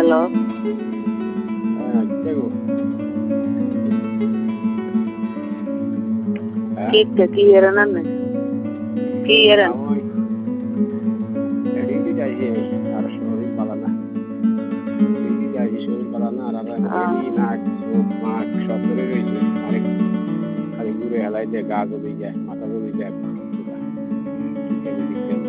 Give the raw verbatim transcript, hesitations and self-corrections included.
hello হ্যাঁ দেখো হ্যাঁ কেকটা কি এরা না কি এরা ওই ডিউটি যাইছে আর শরীর ভালো না ডিউটি যাইছে শরীর ভালো না আর এডি নাক মুখ মাখ সব ধরে রয়েছে আরেক খালি ঘুরে হেলাই দিয়ে গা গলি যায় মাথা গলি যায়